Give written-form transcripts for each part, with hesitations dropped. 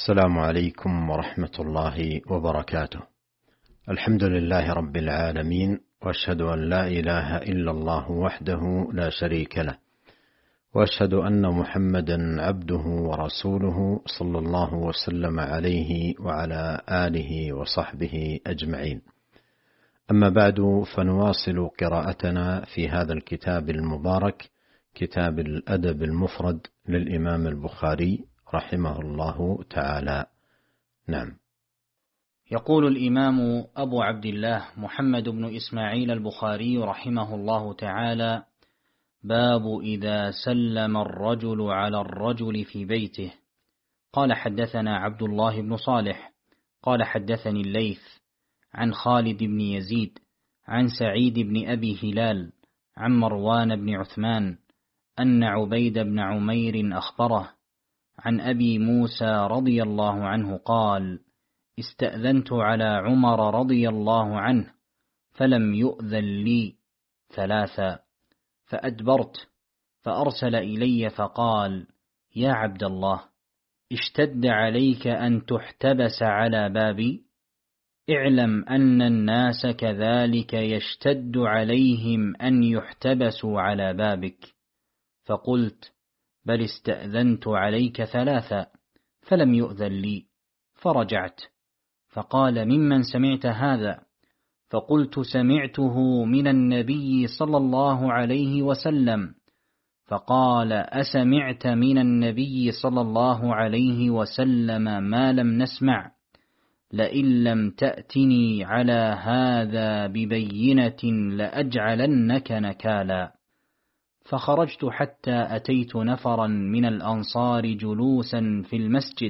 السلام عليكم ورحمة الله وبركاته. الحمد لله رب العالمين، وأشهد أن لا إله إلا الله وحده لا شريك له، وأشهد أن محمدا عبده ورسوله صلى الله وسلم عليه وعلى آله وصحبه أجمعين. أما بعد، فنواصل قراءتنا في هذا الكتاب المبارك، كتاب الأدب المفرد للإمام البخاري رحمه الله تعالى. نعم. يقول الإمام أبو عبد الله محمد بن إسماعيل البخاري رحمه الله تعالى: باب إذا سلم الرجل على الرجل في بيته. قال حدثنا عبد الله بن صالح قال حدثني الليث عن خالد بن يزيد عن سعيد بن أبي هلال عن مروان بن عثمان أن عبيد بن عمير أخبره عن أبي موسى رضي الله عنه قال: استأذنت على عمر رضي الله عنه فلم يؤذن لي 3، فأدبرت، فأرسل إلي فقال: يا عبد الله، اشتد عليك أن تحتبس على بابي؟ اعلم أن الناس كذلك يشتد عليهم أن يحتبسوا على بابك. فقلت: بل استأذنت عليك 3 فلم يؤذن لي، فرجعت. فقال: ممن سمعت هذا؟ فقلت: سمعته من النبي صلى الله عليه وسلم. فقال: أسمعت من النبي صلى الله عليه وسلم ما لم نسمع؟ لئن لم تأتني على هذا ببينة لأجعلنك نكالا. فخرجت حتى أتيت نفرا من الأنصار جلوسا في المسجد،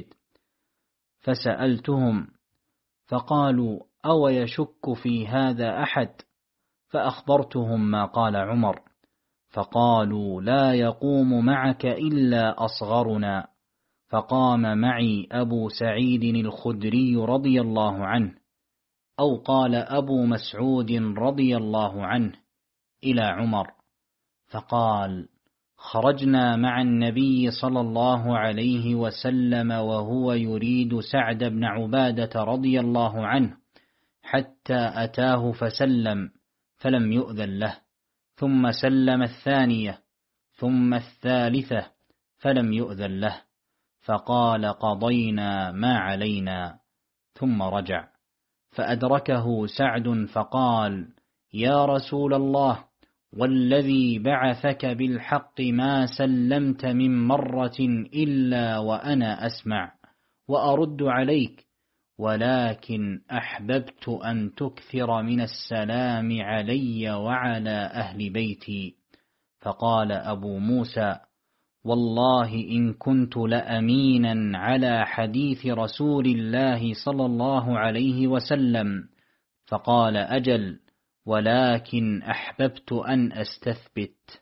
فسألتهم فقالوا: أو يشك في هذا أحد؟ فأخبرتهم ما قال عمر، فقالوا: لا يقوم معك إلا أصغرنا. فقام معي أبو سعيد الخدري رضي الله عنه، أو قال أبو مسعود رضي الله عنه، إلى عمر، فقال: خرجنا مع النبي صلى الله عليه وسلم وهو يريد سعد بن عبادة رضي الله عنه، حتى أتاه فسلم فلم يؤذن له، ثم سلم 2 ثم 3 فلم يؤذن له، فقال: قضينا ما علينا، ثم رجع. فأدركه سعد فقال: يا رسول الله، والذي بعثك بالحق ما سلمت من مرة إلا وأنا أسمع وأرد عليك، ولكن أحببت أن تكثر من السلام علي وعلى أهل بيتي. فقال أبو موسى: والله إن كنت لأمينا على حديث رسول الله صلى الله عليه وسلم. فقال: أجل، ولكن أحببت أن أستثبت.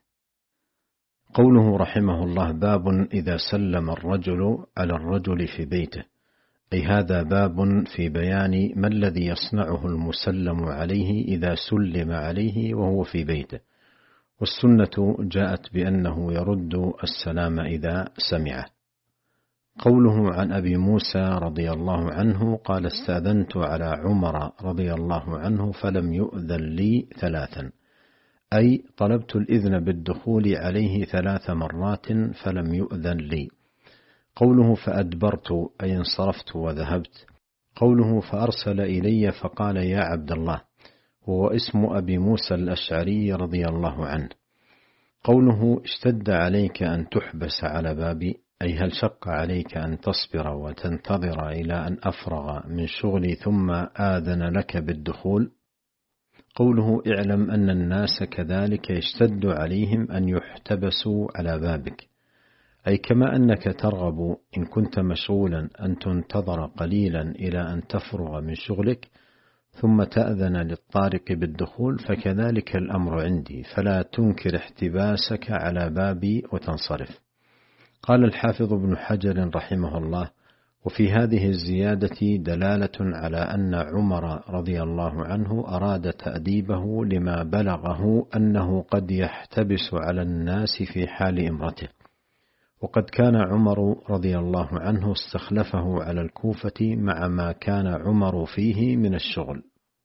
قوله رحمه الله: باب إذا سلم الرجل على الرجل في بيته، أي هذا باب في بيان ما الذي يصنعه المسلم عليه إذا سلم عليه وهو في بيته، والسنة جاءت بأنه يرد السلام إذا سمعه. قوله عن أبي موسى رضي الله عنه قال: استأذنت على عمر رضي الله عنه فلم يؤذن لي 3، أي طلبت الإذن بالدخول عليه 3 مرات فلم يؤذن لي. قوله فأدبرت، أي انصرفت وذهبت. قوله فأرسل إلي فقال: يا عبد الله، هو اسم أبي موسى الأشعري رضي الله عنه. قوله اشتد عليك أن تحبس على بابي، أي هل شق عليك أن تصبر وتنتظر إلى أن أفرغ من شغلي ثم آذن لك بالدخول. قوله اعلم أن الناس كذلك يشتد عليهم أن يحتبسوا على بابك، أي كما أنك ترغب إن كنت مشغولا أن تنتظر قليلا إلى أن تفرغ من شغلك ثم تأذن للطارق بالدخول، فكذلك الأمر عندي، فلا تنكر احتباسك على بابي وتنصرف. قال الحافظ ابن حجر رحمه الله: وفي هذه الزيادة دلالة على أن عمر رضي الله عنه أراد تأديبه لما بلغه أنه قد يحتبس على الناس في حال إمرته، وقد كان عمر رضي الله عنه استخلفه على الكوفة مع ما كان عمر فيه من الشغل.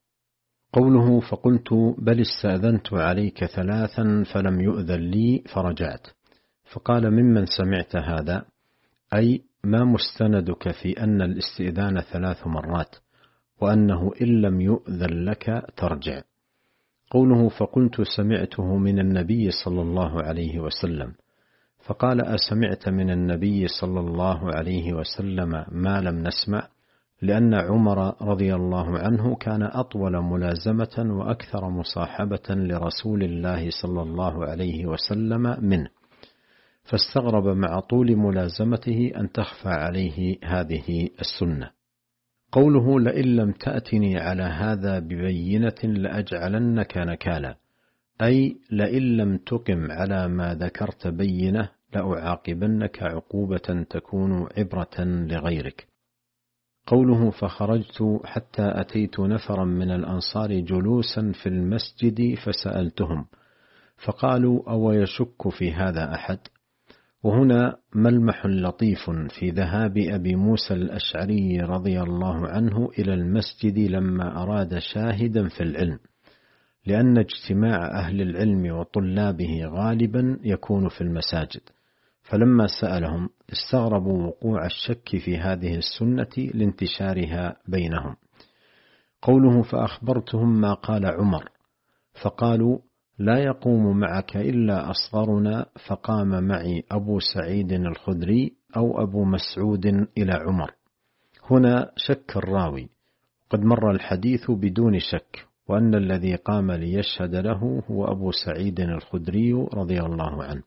قوله فقلت بل استأذنت عليك 3 فلم يؤذن لي فرجعت. فقال ممن سمعت هذا؟ أي ما مستندك في أن الاستئذان 3 مرات وأنه إن لم يؤذن لك ترجع؟ قوله فقلت سمعته من النبي صلى الله عليه وسلم. فقال أسمعت من النبي صلى الله عليه وسلم ما لم نسمع؟ لأن عمر رضي الله عنه كان أطول ملازمة وأكثر مصاحبة لرسول الله صلى الله عليه وسلم منه، فاستغرب مع طول ملازمته أن تخفى عليه هذه السنة. قوله لئن لم تأتني على هذا ببينة لأجعلنك نكالا، أي لئن لم تقم على ما ذكرت بينة لأعاقبنك عقوبة تكون عبرة لغيرك. قوله فخرجت حتى أتيت نفرا من الأنصار جلوسا في المسجد فسألتهم فقالوا أو يشك في هذا أحد؟ وهنا ملمح لطيف في ذهاب أبي موسى الأشعري رضي الله عنه إلى المسجد لما أراد شاهدا في العلم، لأن اجتماع أهل العلم وطلابه غالبا يكون في المساجد، فلما سألهم استغربوا وقوع الشك في هذه السنة لانتشارها بينهم. قوله فأخبرتهم ما قال عمر فقالوا لا يقوم معك إلا أصغرنا، فقام معي أبو سعيد الخدري أو أبو مسعود إلى عمر. هنا شك الراوي، قد مر الحديث بدون شك، وأن الذي قام ليشهد له هو أبو سعيد الخدري رضي الله عنه.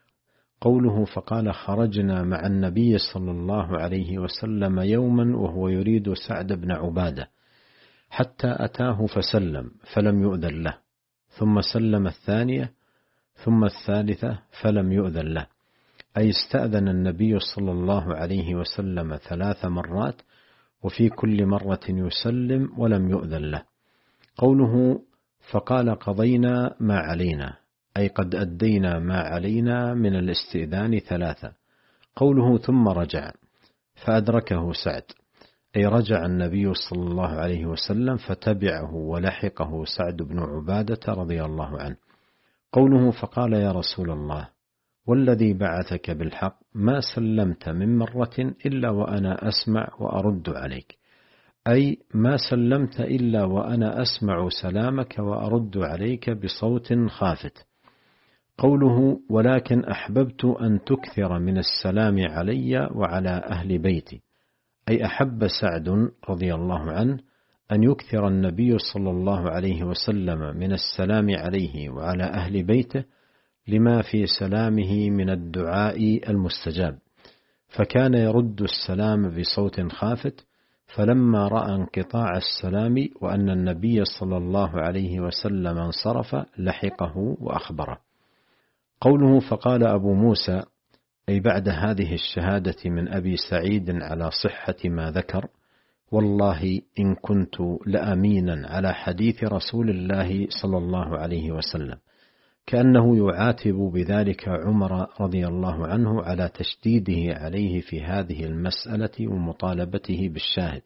قوله فقال خرجنا مع النبي صلى الله عليه وسلم يوما وهو يريد سعد بن عبادة حتى أتاه فسلم فلم يؤذن له، ثم سلم الثانية ثم الثالثة فلم يؤذن له، أي استأذن النبي صلى الله عليه وسلم 3 مرات وفي كل مرة يسلم ولم يؤذن له. قوله فقال قضينا ما علينا، أي قد أدينا ما علينا من الاستئذان 3. قوله ثم رجع فأدركه سعد، أي رجع النبي صلى الله عليه وسلم فتبعه ولحقه سعد بن عبادة رضي الله عنه. قوله فقال يا رسول الله والذي بعثك بالحق ما سلمت من مرة إلا وأنا أسمع وأرد عليك، أي ما سلمت إلا وأنا أسمع سلامك وأرد عليك بصوت خافت. قوله ولكن أحببت أن تكثر من السلام علي وعلى أهل بيتي، أي أحب سعد رضي الله عنه أن يكثر النبي صلى الله عليه وسلم من السلام عليه وعلى أهل بيته لما في سلامه من الدعاء المستجاب، فكان يرد السلام بصوت خافت، فلما رأى انقطاع السلام وأن النبي صلى الله عليه وسلم انصرف لحقه وأخبره. قوله فقال أبو موسى، أي بعد هذه الشهادة من أبي سعيد على صحة ما ذكر والله إن كنت لأمينا على حديث رسول الله صلى الله عليه وسلم، كأنه يعاتب بذلك عمر رضي الله عنه على تشديده عليه في هذه المسألة ومطالبته بالشاهد،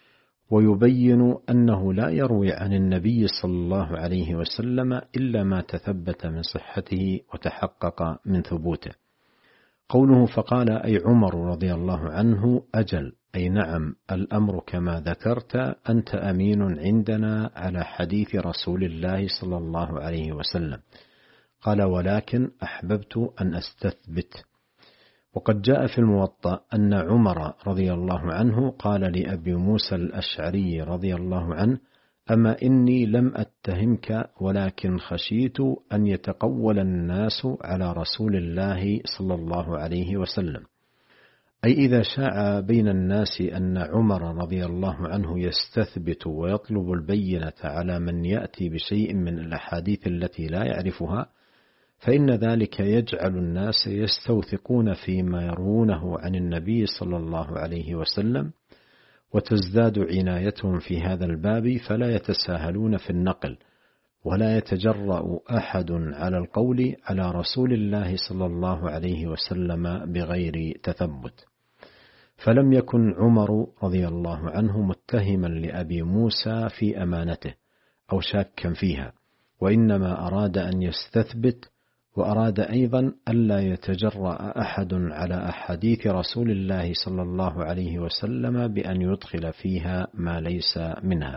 ويبين أنه لا يروي عن النبي صلى الله عليه وسلم إلا ما تثبت من صحته وتحقق من ثبوته. قوله فقال أي عمر رضي الله عنه أجل، أي نعم الأمر كما ذكرت، أنت أمين عندنا على حديث رسول الله صلى الله عليه وسلم. قال ولكن أحببت أن أستثبت. وقد جاء في الموطأ أن عمر رضي الله عنه قال لأبي موسى الأشعري رضي الله عنه أما إني لم أتهمك ولكن خشيت أن يتقول الناس على رسول الله صلى الله عليه وسلم، أي إذا شاع بين الناس أن عمر رضي الله عنه يستثبت ويطلب البينة على من يأتي بشيء من الأحاديث التي لا يعرفها، فإن ذلك يجعل الناس يستوثقون فيما يروونه عن النبي صلى الله عليه وسلم، وتزداد عنايتهم في هذا الباب فلا يتساهلون في النقل، ولا يتجرأ أحد على القول على رسول الله صلى الله عليه وسلم بغير تثبت. فلم يكن عمر رضي الله عنه متهما لأبي موسى في أمانته أو شاكا فيها، وإنما أراد أن يستثبت، وأراد أيضا ألا يتجرأ أحد على أحاديث رسول الله صلى الله عليه وسلم بأن يدخل فيها ما ليس منها.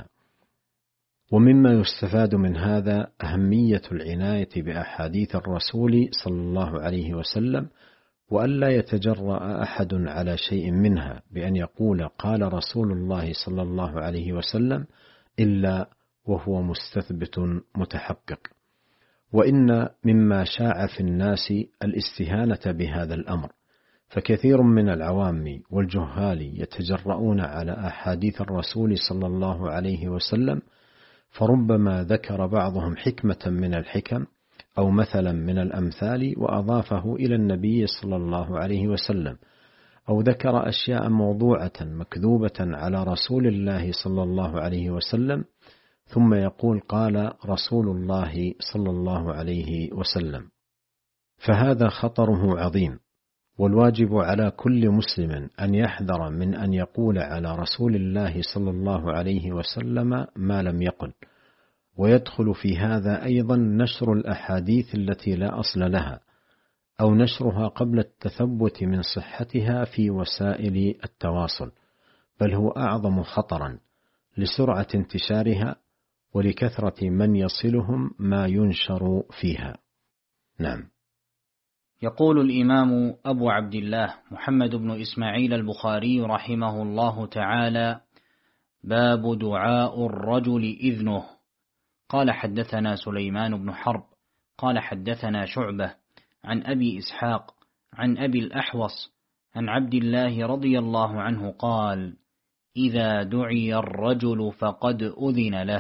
ومما يستفاد من هذا أهمية العناية بأحاديث الرسول صلى الله عليه وسلم، وألا يتجرأ أحد على شيء منها بأن يقول قال رسول الله صلى الله عليه وسلم إلا وهو مستثبت متحقق. وإن مما شاع في الناس الاستهانة بهذا الأمر، فكثير من العوام والجهال يتجرؤون على أحاديث الرسول صلى الله عليه وسلم، فربما ذكر بعضهم حكمة من الحكم أو مثلا من الأمثال وأضافه إلى النبي صلى الله عليه وسلم، أو ذكر أشياء موضوعة مكذوبة على رسول الله صلى الله عليه وسلم، ثم يقول قال رسول الله صلى الله عليه وسلم. فهذا خطره عظيم، والواجب على كل مسلم أن يحذر من أن يقول على رسول الله صلى الله عليه وسلم ما لم يقل. ويدخل في هذا أيضا نشر الأحاديث التي لا أصل لها، أو نشرها قبل التثبت من صحتها في وسائل التواصل، بل هو أعظم خطرا لسرعة انتشارها ولكثرة من يصلهم ما ينشر فيها. نعم. يقول الإمام أبو عبد الله محمد بن إسماعيل البخاري رحمه الله تعالى: باب دعاء الرجل إذنه. قال حدثنا سليمان بن حرب قال حدثنا شعبة عن أبي إسحاق عن أبي الأحوص عن عبد الله رضي الله عنه قال: إذا دعي الرجل فقد أذن له.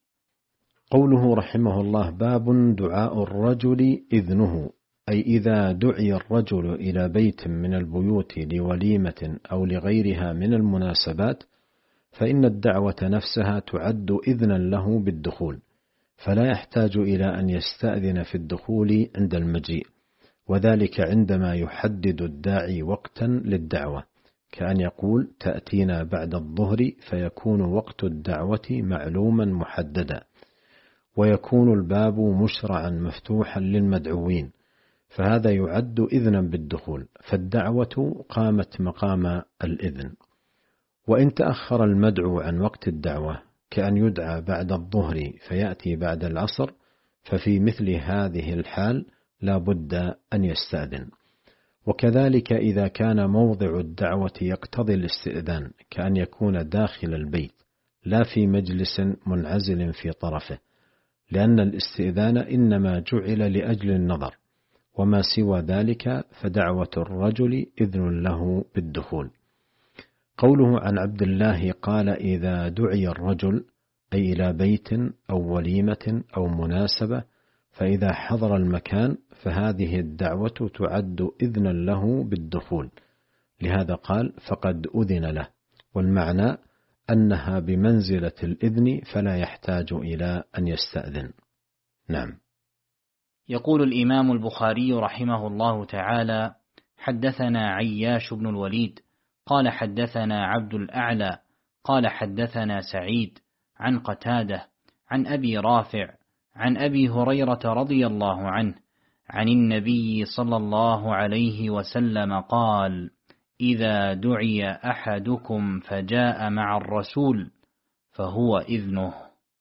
قوله رحمه الله باب دعاء الرجل إذنه، أي إذا دعي الرجل إلى بيت من البيوت لوليمة أو لغيرها من المناسبات، فإن الدعوة نفسها تعد إذنا له بالدخول، فلا يحتاج إلى أن يستأذن في الدخول عند المجيء، وذلك عندما يحدد الداعي وقتا للدعوة، كأن يقول تأتينا بعد الظهر، فيكون وقت الدعوة معلوما محددا، ويكون الباب مشرعا مفتوحا للمدعوين، فهذا يعد إذنا بالدخول، فالدعوة قامت مقام الإذن. وإن تأخر المدعو عن وقت الدعوة كأن يدعى بعد الظهر فيأتي بعد العصر، ففي مثل هذه الحال لا بد أن يستأذن. وكذلك إذا كان موضع الدعوة يقتضي الاستئذان، كأن يكون داخل البيت لا في مجلس منعزل في طرفه، لأن الاستئذان إنما جعل لأجل النظر، وما سوى ذلك فدعوة الرجل إذن له بالدخول. قوله عن عبد الله قال إذا دعي الرجل، أي إلى بيت أو وليمة أو مناسبة، فإذا حضر المكان فهذه الدعوة تعد إذنا له بالدخول، لهذا قال فقد أذن له، والمعنى أنها بمنزلة الإذن فلا يحتاج إلى أن يستأذن. نعم. يقول الإمام البخاري رحمه الله تعالى: حدثنا عياش بن الوليد قال حدثنا عبد الأعلى قال حدثنا سعيد عن قتادة عن أبي رافع عن أبي هريرة رضي الله عنه عن النبي صلى الله عليه وسلم قال: إذا دعي أحدكم فجاء مع الرسول فهو إذنه.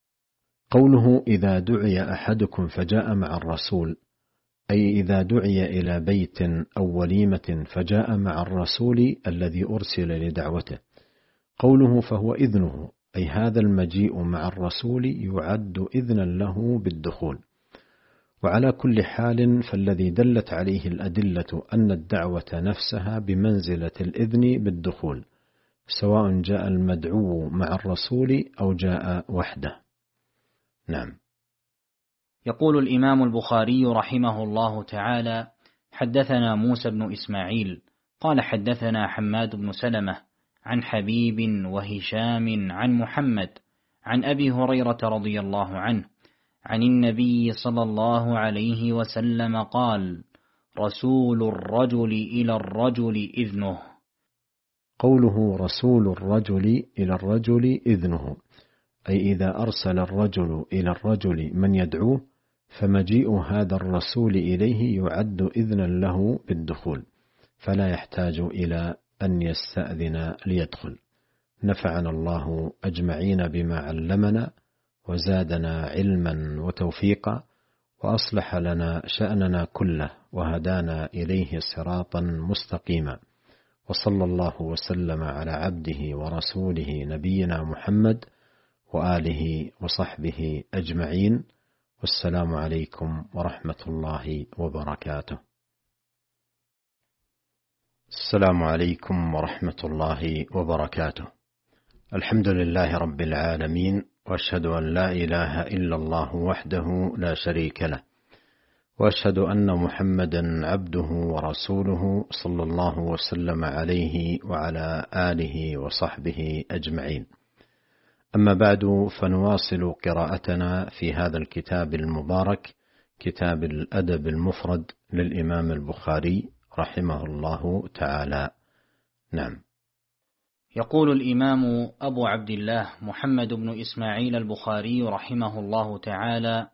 قوله إذا دعي أحدكم فجاء مع الرسول، أي إذا دعي إلى بيت أو وليمة فجاء مع الرسول الذي أرسل لدعوته. قوله فهو إذنه، أي هذا المجيء مع الرسول يعد إذنا له بالدخول. وعلى كل حال فالذي دلت عليه الأدلة أن الدعوة نفسها بمنزلة الإذن بالدخول، سواء جاء المدعو مع الرسول أو جاء وحده. نعم. يقول الإمام البخاري رحمه الله تعالى: حدثنا موسى بن إسماعيل قال حدثنا حماد بن سلمة عن حبيب وهشام عن محمد عن أبي هريرة رضي الله عنه عن النبي صلى الله عليه وسلم قال: رسول الرجل إلى الرجل إذنه. قوله رسول الرجل إلى الرجل إذنه، أي إذا أرسل الرجل إلى الرجل من يدعوه فمجيء هذا الرسول إليه يعد إذنا له بالدخول، فلا يحتاج إلى أن يستأذن ليدخل. نفعنا الله أجمعين بما علمنا وزادنا علما وتوفيقا، وأصلح لنا شأننا كله وهدانا إليه صراطا مستقيما، وصلى الله وسلم على عبده ورسوله نبينا محمد وآله وصحبه أجمعين، والسلام عليكم ورحمة الله وبركاته. السلام عليكم ورحمة الله وبركاته. الحمد لله رب العالمين، وأشهد أن لا إله إلا الله وحده لا شريك له، وأشهد أن محمدا عبده ورسوله صلى الله وسلم عليه وعلى آله وصحبه أجمعين. أما بعد، فنواصل قراءتنا في هذا الكتاب المبارك، كتاب الأدب المفرد للإمام البخاري رحمه الله تعالى. نعم. يقول الإمام أبو عبد الله محمد بن إسماعيل البخاري رحمه الله تعالى: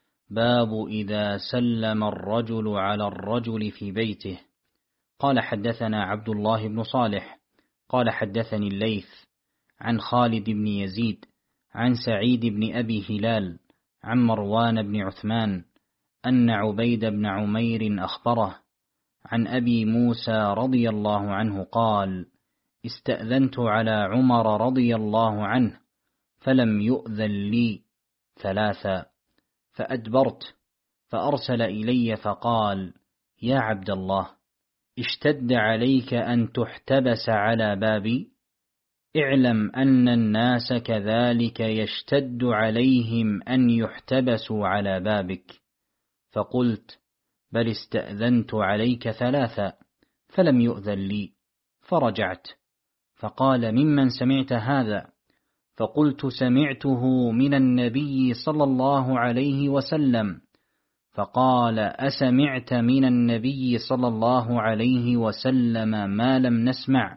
باب إذا سلم الرجل على الرجل في بيته. قال: حدثنا عبد الله بن صالح قال: حدثني الليث عن خالد بن يزيد عن سعيد بن أبي هلال عن مروان بن عثمان أن عبيد بن عمير أخبره عن أبي موسى رضي الله عنه قال: استأذنت على عمر رضي الله عنه فلم يؤذن لي 3، فأدبرت، فأرسل إلي فقال: يا عبد الله، اشتد عليك أن تحتبس على بابي؟ اعلم أن الناس كذلك يشتد عليهم أن يحتبسوا على بابك. فقلت: بل استأذنت عليك 3 فلم يؤذن لي. فرجعت، فقال: ممن سمعت هذا؟ فقلت: سمعته من النبي صلى الله عليه وسلم. فقال: أسمعت من النبي صلى الله عليه وسلم ما لم نسمع؟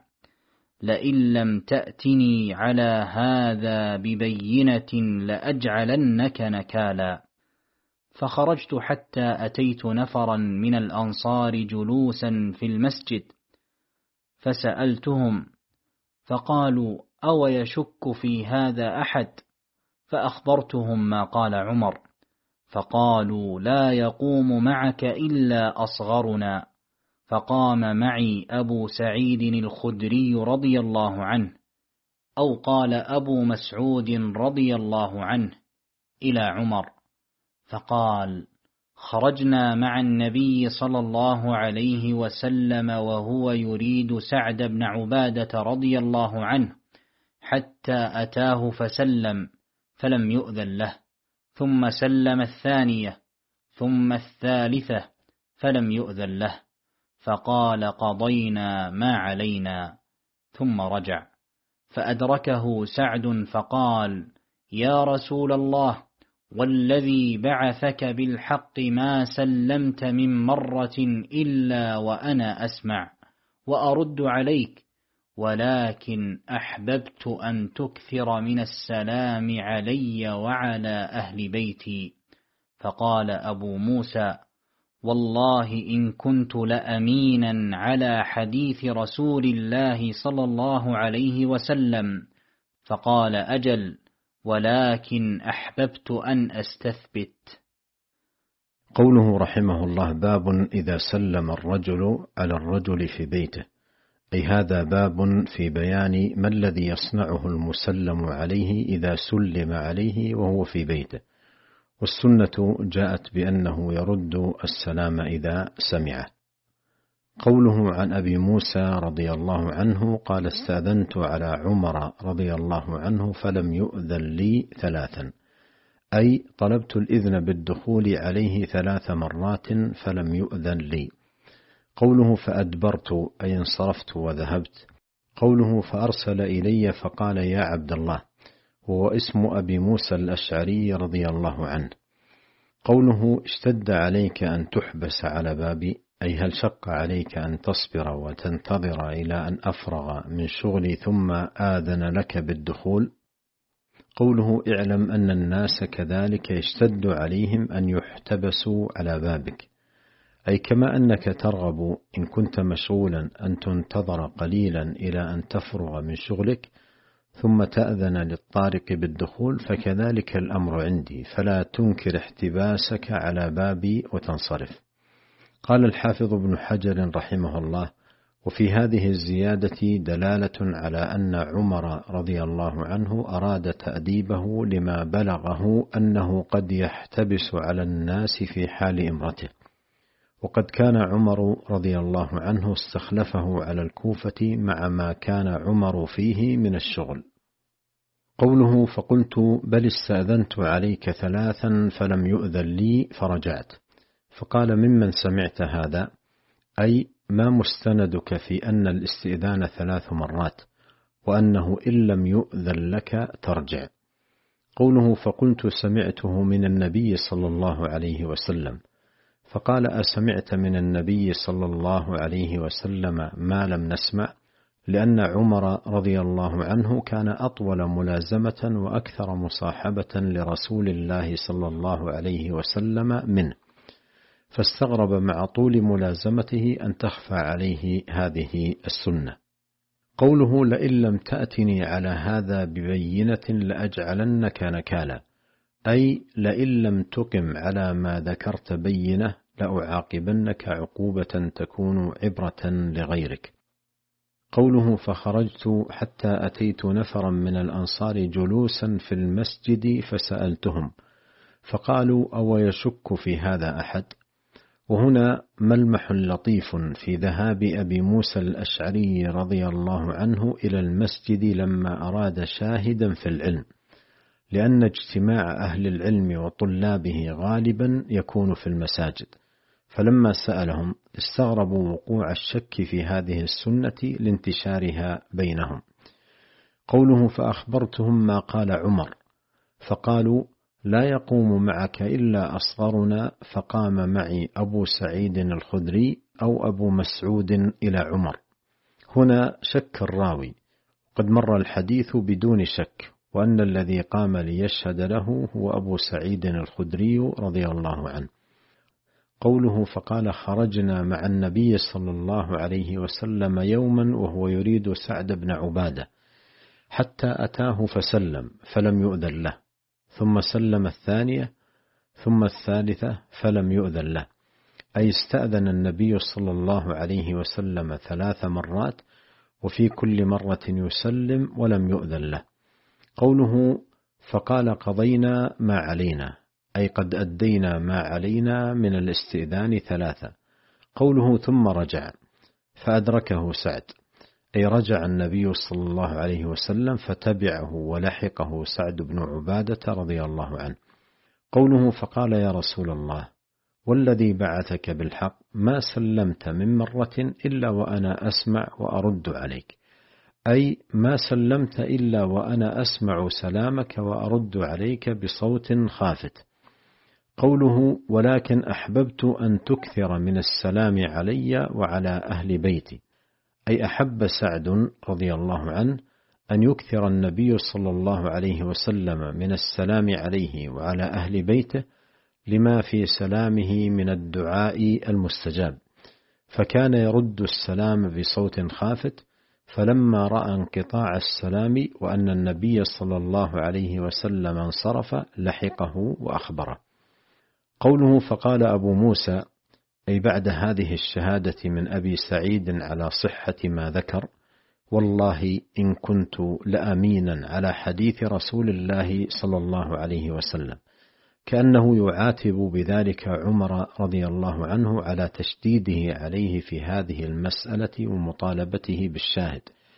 لئن لم تأتني على هذا ببينة لأجعلنك نكالا. فخرجت حتى أتيت نفرا من الأنصار جلوسا في المسجد، فسألتهم فقالوا: أو يشك في هذا أحد؟ فأخبرتهم ما قال عمر، فقالوا: لا يقوم معك إلا أصغرنا. فقام معي أبو سعيد الخدري رضي الله عنه، أو قال أبو مسعود رضي الله عنه، إلى عمر، فقال: خرجنا مع النبي صلى الله عليه وسلم وهو يريد سعد بن عبادة رضي الله عنه، حتى أتاه فسلم فلم يؤذن له، ثم سلم 2 ثم 3 فلم يؤذن له، فقال: قضينا ما علينا، ثم رجع. فأدركه سعد فقال: يا رسول الله، والذي بعثك بالحق ما سلمت من مرة إلا وأنا أسمع وأرد عليك، ولكن أحببت أن تكثر من السلام علي وعلى أهل بيتي. فقال أبو موسى: والله إن كنت لأمينا على حديث رسول الله صلى الله عليه وسلم. فقال: أجل، ولكن أحببت أن أستثبت. قوله رحمه الله: باب إذا سلم الرجل على الرجل في بيته، أي هذا باب في بيان ما الذي يصنعه المسلم عليه إذا سلم عليه وهو في بيته. والسنة جاءت بأنه يرد السلام إذا سمعه. قوله عن أبي موسى رضي الله عنه قال: استأذنت على عمر رضي الله عنه فلم يؤذن لي 3، أي طلبت الإذن بالدخول عليه 3 مرات فلم يؤذن لي. قوله فأدبرت، أي انصرفت وذهبت. قوله فأرسل إلي فقال: يا عبد الله، هو اسم أبي موسى الأشعري رضي الله عنه. قوله اشتد عليك أن تحبس على بابي، أي هل شق عليك أن تصبر وتنتظر إلى أن أفرغ من شغلي ثم آذن لك بالدخول؟ قوله اعلم أن الناس كذلك يشتد عليهم أن يحتبسوا على بابك، أي كما أنك ترغب إن كنت مشغولا أن تنتظر قليلا إلى أن تفرغ من شغلك ثم تأذن للطارق بالدخول، فكذلك الأمر عندي، فلا تنكر احتباسك على بابي وتنصرف. قال الحافظ ابن حجر رحمه الله: وفي هذه الزيادة دلالة على أن عمر رضي الله عنه أراد تأديبه لما بلغه أنه قد يحتبس على الناس في حال إمرته، وقد كان عمر رضي الله عنه استخلفه على الكوفة مع ما كان عمر فيه من الشغل. قوله فقلت بل استأذنت عليك 3 فلم يؤذن لي فرجعت، فقال ممن سمعت هذا؟ أي ما مستندك في أن الاستئذان 3 مرات وأنه إن لم يؤذن لك ترجع؟ قوله فقلت سمعته من النبي صلى الله عليه وسلم، فقال أسمعت من النبي صلى الله عليه وسلم ما لم نسمع؟ لأن عمر رضي الله عنه كان أطول ملازمة وأكثر مصاحبة لرسول الله صلى الله عليه وسلم منه، فاستغرب مع طول ملازمته أن تخفى عليه هذه السنة. قوله لئن لم تأتني على هذا ببينة لأجعلنك نكالا، أي لئن لم تقم على ما ذكرت بينة لأعاقبنك عقوبة تكون عبرة لغيرك. قوله فخرجت حتى أتيت نفرا من الأنصار جلوسا في المسجد فسألتهم، فقالوا أو يشك في هذا أحد؟ وهنا ملمح لطيف في ذهاب أبي موسى الأشعري رضي الله عنه إلى المسجد لما أراد شاهدا في العلم، لأن اجتماع أهل العلم وطلابه غالبا يكون في المساجد، فلما سألهم استغربوا وقوع الشك في هذه السنة لانتشارها بينهم. قوله فأخبرتهم ما قال عمر، فقالوا لا يقوم معك إلا أصغرنا، فقام معي أبو سعيد الخدري أو أبو مسعود إلى عمر. هنا شك الراوي، قد مر الحديث بدون شك، وأن الذي قام ليشهد له هو أبو سعيد الخدري رضي الله عنه. قوله فقال خرجنا مع النبي صلى الله عليه وسلم يوما وهو يريد سعد بن عبادة حتى أتاه فسلم فلم يؤذن له، ثم سلم الثانية ثم الثالثة فلم يؤذن له، أي استأذن النبي صلى الله عليه وسلم 3 مرات وفي كل مرة يسلم ولم يؤذن له. قوله فقال قضينا ما علينا، أي قد أدينا ما علينا من الاستئذان 3. قوله ثم رجع فأدركه سعد، أي رجع النبي صلى الله عليه وسلم فتبعه ولحقه سعد بن عبادة رضي الله عنه. قوله فقال يا رسول الله والذي بعثك بالحق ما سلمت من مرة إلا وأنا أسمع وأرد عليك، أي ما سلمت إلا وأنا أسمع سلامك وأرد عليك بصوت خافت. قوله ولكن أحببت أن تكثر من السلام علي وعلى أهل بيتي، أي أحب سعد رضي الله عنه أن يكثر النبي صلى الله عليه وسلم من السلام عليه وعلى أهل بيته لما في سلامه من الدعاء المستجاب، فكان يرد السلام بصوت خافت، فلما رأى انقطاع السلام وأن النبي صلى الله عليه وسلم انصرف لحقه وأخبره. قوله فقال أبو موسى، أي بعد هذه الشهادة من أبي سعيد على صحة ما ذكر، والله إن كنت لأمينا على حديث رسول الله صلى الله عليه وسلم، كأنه يعاتب بذلك عمر رضي الله عنه على تشديده عليه في هذه المسألة ومطالبته بالشاهد،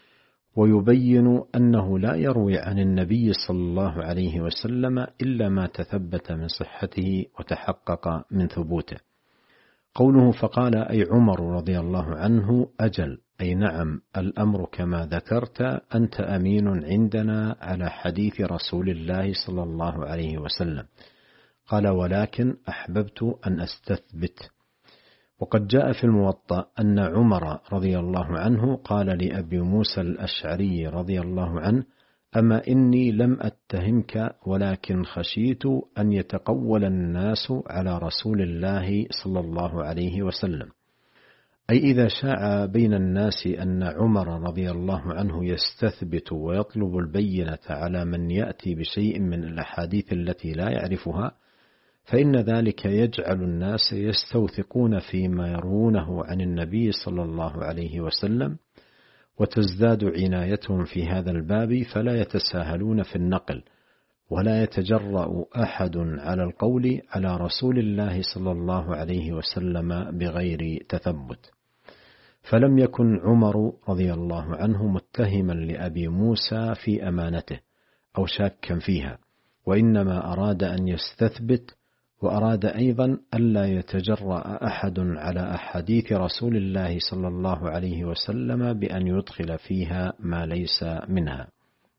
ويبين أنه لا يروي عن النبي صلى الله عليه وسلم إلا ما تثبت من صحته وتحقق من ثبوته. قوله فقال أي عمر رضي الله عنه أجل، أي نعم الأمر كما ذكرت، أنت أمين عندنا على حديث رسول الله صلى الله عليه وسلم. قال: ولكن أحببت أن أستثبت. وقد جاء في الموطأ أن عمر رضي الله عنه قال لأبي موسى الأشعري رضي الله عنه: أما إني لم أتهمك، ولكن خشيت أن يتقول الناس على رسول الله صلى الله عليه وسلم. أي إذا شاع بين الناس أن عمر رضي الله عنه يستثبت ويطلب البينة على من يأتي بشيء من الأحاديث التي لا يعرفها، فإن ذلك يجعل الناس يستوثقون فيما يروونه عن النبي صلى الله عليه وسلم، وتزداد عنايتهم في هذا الباب، فلا يتساهلون في النقل، ولا يتجرأ أحد على القول على رسول الله صلى الله عليه وسلم بغير تثبت. فلم يكن عمر رضي الله عنه متهما لأبي موسى في أمانته أو شاكا فيها، وإنما أراد أن يستثبت، وأراد أيضا ألا يتجرأ أحد على أحاديث رسول الله صلى الله عليه وسلم بأن يدخل فيها ما ليس منها.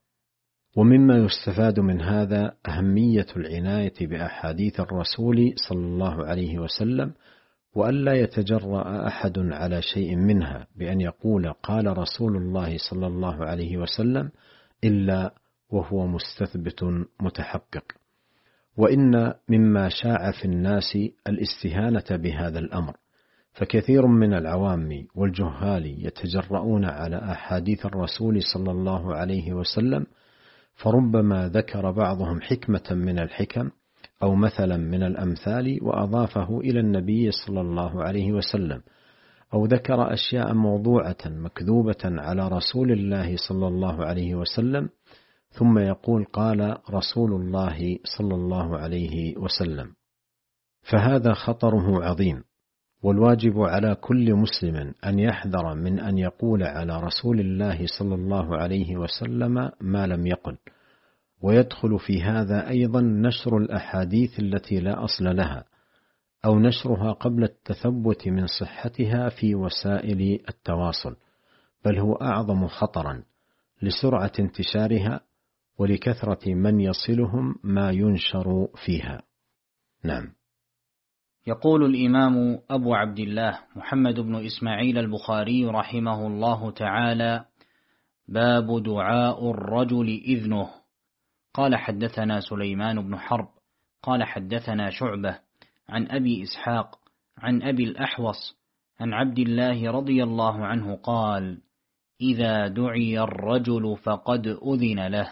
ومما يستفاد من هذا أهمية العناية بأحاديث الرسول صلى الله عليه وسلم، وألا يتجرأ أحد على شيء منها بأن يقول قال رسول الله صلى الله عليه وسلم إلا وهو مستثبت متحقق. وإن مما شاع في الناس الاستهانة بهذا الأمر، فكثير من العوام والجهال يتجرؤون على أحاديث الرسول صلى الله عليه وسلم، فربما ذكر بعضهم حكمة من الحكم أو مثلا من الأمثال وأضافه إلى النبي صلى الله عليه وسلم، أو ذكر أشياء موضوعة مكذوبة على رسول الله صلى الله عليه وسلم، ثم يقول قال رسول الله صلى الله عليه وسلم، فهذا خطره عظيم. والواجب على كل مسلم أن يحذر من أن يقول على رسول الله صلى الله عليه وسلم ما لم يقل. ويدخل في هذا أيضا نشر الأحاديث التي لا أصل لها، أو نشرها قبل التثبت من صحتها في وسائل التواصل، بل هو أعظم خطرا لسرعة انتشارها ولكثرة من يصلهم ما ينشر فيها. نعم. يقول الإمام أبو عبد الله محمد بن إسماعيل البخاري رحمه الله تعالى: باب دعاء الرجل إذنه. قال: حدثنا سليمان بن حرب قال: حدثنا شعبة عن أبي إسحاق عن أبي الأحوص عن عبد الله رضي الله عنه قال: إذا دعي الرجل فقد أذن له.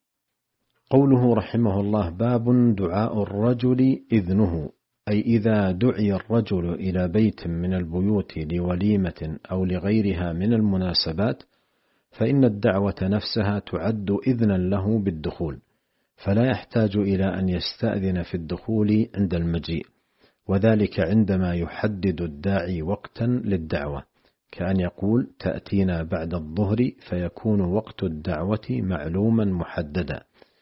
قوله رحمه الله: باب دعاء الرجل إذنه، أي إذا دعي الرجل إلى بيت من البيوت لوليمة أو لغيرها من المناسبات، فإن الدعوة نفسها تعد إذنا له بالدخول، فلا يحتاج إلى أن يستأذن في الدخول عند المجيء، وذلك عندما يحدد الداعي وقتا للدعوة، كأن يقول تأتينا بعد الظهر، فيكون وقت الدعوة معلوما محددا،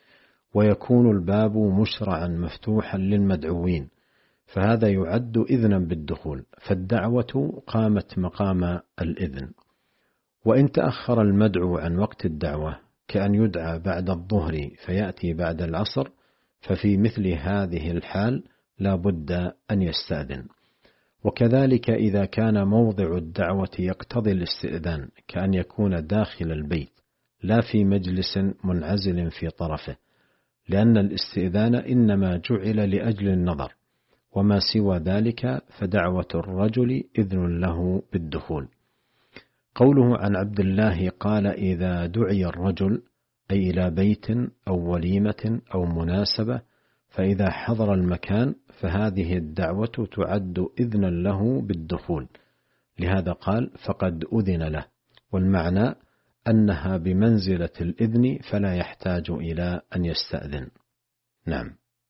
ويكون الباب مشرعا مفتوحا للمدعوين، فهذا يعد إذنا بالدخول، فالدعوة قامت مقام الإذن. وإن تأخر المدعو عن وقت الدعوة، كأن يدعى بعد الظهر فيأتي بعد العصر، ففي مثل هذه الحال لا بد أن يستأذن. وكذلك إذا كان موضع الدعوة يقتضي الاستئذان، كأن يكون داخل البيت لا في مجلس منعزل في طرفه، لأن الاستئذان إنما جعل لأجل النظر، وما سوى ذلك فدعوة الرجل إذن له بالدخول. قوله عن عبد الله قال: إذا دعي الرجل، أي إلى بيت أو وليمة أو مناسبة، فإذا حضر المكان فهذه الدعوة تعد إذنا له بالدخول، لهذا قال فقد أذن له، والمعنى أنها بمنزلة الإذن فلا يحتاج إلى أن يستأذن. نعم.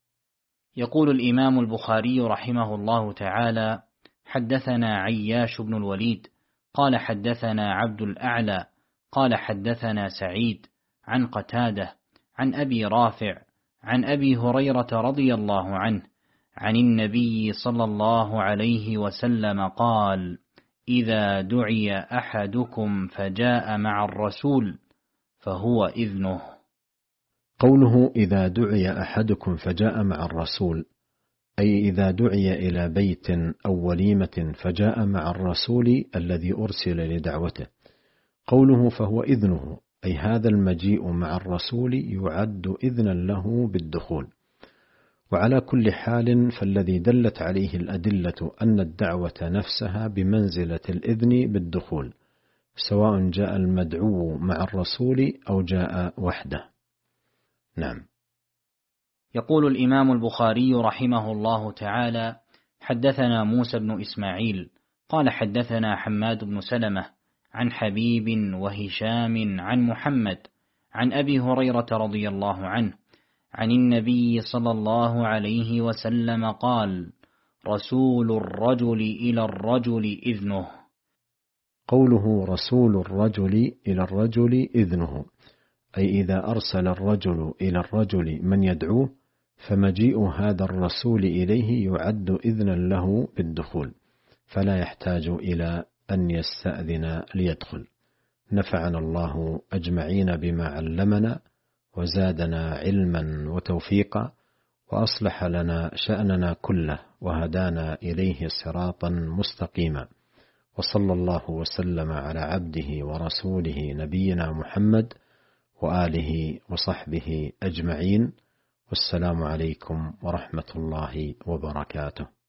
يقول الإمام البخاري رحمه الله تعالى: حدثنا عياش بن الوليد قال: حدثنا عبد الأعلى قال: حدثنا سعيد عن قتادة عن أبي رافع عن أبي هريرة رضي الله عنه عن النبي صلى الله عليه وسلم قال: إذا دعي أحدكم فجاء مع الرسول فهو إذنه. قوله إذا دعي أحدكم فجاء مع الرسول، أي إذا دعي إلى بيت أو وليمة فجاء مع الرسول الذي أرسل لدعوته. قوله فهو إذنه، أي هذا المجيء مع الرسول يعد إذنا له بالدخول. وعلى كل حال فالذي دلت عليه الأدلة أن الدعوة نفسها بمنزلة الإذن بالدخول، سواء جاء المدعو مع الرسول أو جاء وحده. نعم. يقول الإمام البخاري رحمه الله تعالى: حدثنا موسى بن إسماعيل قال حدثنا حماد بن سلمة عن حبيب وهشام عن محمد عن أبي هريرة رضي الله عنه عن النبي صلى الله عليه وسلم قال: رسول الرجل إلى الرجل إذنه. قوله رسول الرجل إلى الرجل إذنه، أي إذا أرسل الرجل إلى الرجل من يدعوه فمجيء هذا الرسول إليه يعد إذنا له بالدخول، فلا يحتاج إلى أن يستأذن ليدخل. نفعنا الله أجمعين بما علمنا وزادنا علما وتوفيقا، وأصلح لنا شأننا كله وهدانا إليه صراطا مستقيما. وصلى الله وسلم على عبده ورسوله نبينا محمد وآله وصحبه أجمعين، والسلام عليكم ورحمة الله وبركاته.